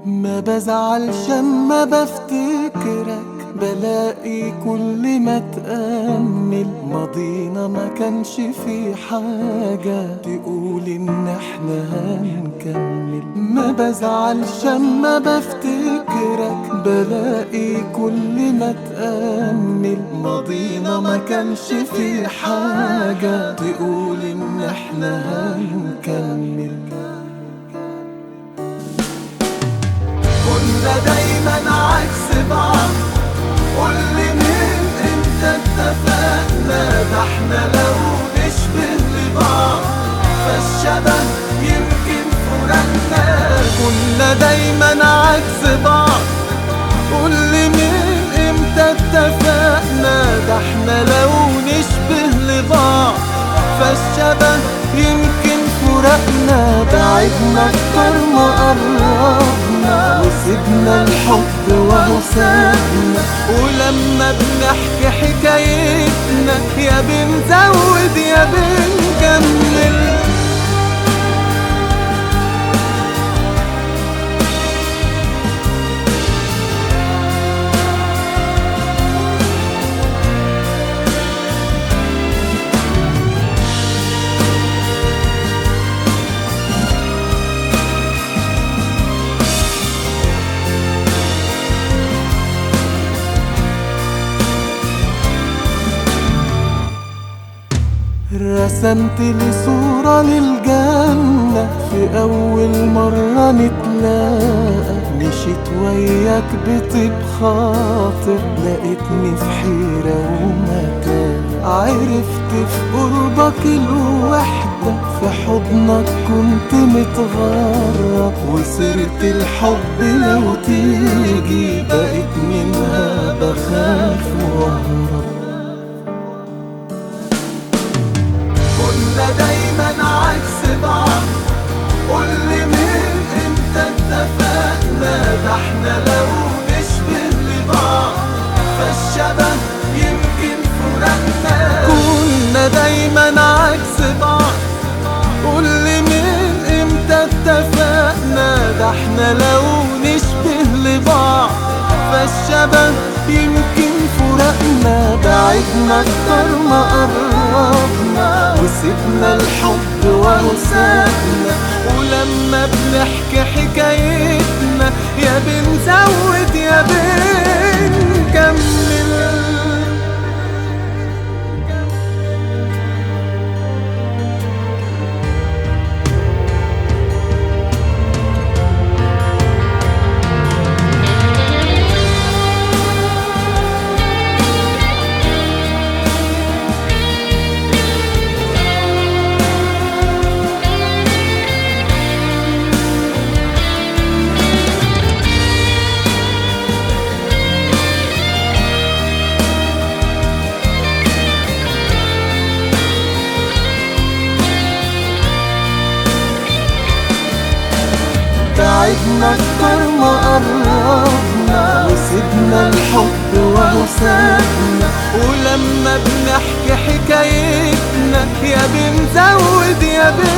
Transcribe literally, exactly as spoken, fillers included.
ما بزعلش اما بفتكرك، بلاقي كل ما تأمل ماضينا ما كانش في حاجة تقول ان احنا هنكمل. ما بزعلش اما بفتكرك، بلاقي كل ما تأمل ماضينا ما كانش في حاجة تقول ان احنا هنكمل. كنا دايما عكس بعض، قولي من امتى اتفقنا؟ ده احنا لو نشبه لبعض فالشبه يمكن فراقنا. كنا دايما عكس بعض، قولي من امتى اتفقنا؟ ده احنا لو نشبه لبعض فالشبه يمكن فراقنا. بعدنا اكتر ما قربنا، وسيبنا الحب وهو سابنا. ولما بنحكي حكايتنا يا بنزود يا بنكمل. رسمت لي صورة للجنة في أول مرة نتلاقى. مشيت وياك بطيب خاطر، لقيتني في حيرة ومتاهة. عرفت في قربك الوحدة، في حضنك كنت متغرب. وسيرة الحب لو تيجي بقيت منها بخاف واهرب. كنا دايما عكس بعض، قولي من امتى اتفقنا؟ ده احنا لو نشبه لبعض فالشبه يمكن فراقنا. كنا دايما عكس بعض، قولي من امتى اتفقنا؟ ده احنا لو نشبه لبعض فالشبه يمكن فراقنا. بعدنا اكتر ما قربنا، وسيبنا الحب وهو سابنا. ولما بنحكي حكايتنا يا بنزود يا بنكمل. بعدنا اكتر ما قربنا، وسيبنا الحب وهو سابنا. ولما بنحكي حكايتنا يا بنزود يا بن